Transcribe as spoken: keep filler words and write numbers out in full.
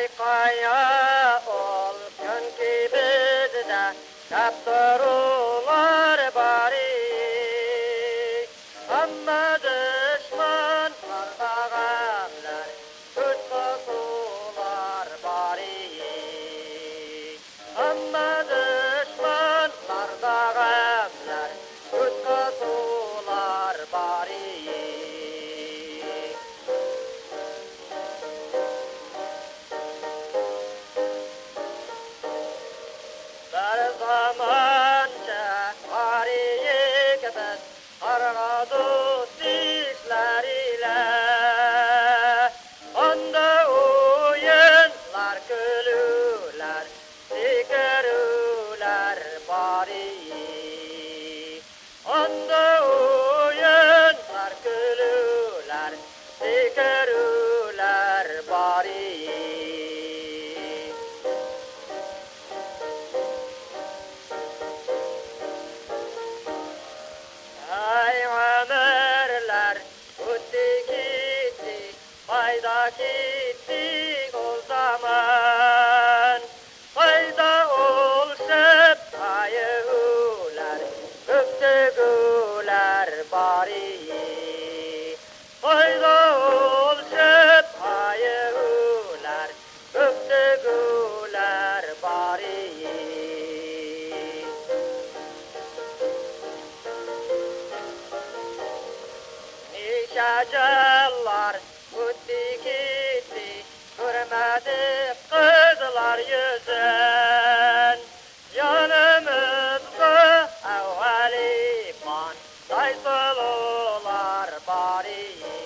kaya ol çünkü bizde hep doğrular bari. Ama düşmanlarda gamler, tutkusular bari. Ama düşmanlarda gamler, tutkusular bari. Bir zamanca hariye kadar argadı dişler ile onda oyunlar gülüler sigarüler bari onda oyunlar gülüler sigarüler bari. Ay ömürler öttü gitti, fayda gitti o zaman. Fayda olsa hayırlar, öptügüler bari. Fayda olsa hayırlar, öptügüler bari. Şacalar öttü gitti, görmedik kızlar yüzün. Yanımızda evvel iman, saysılılar bari.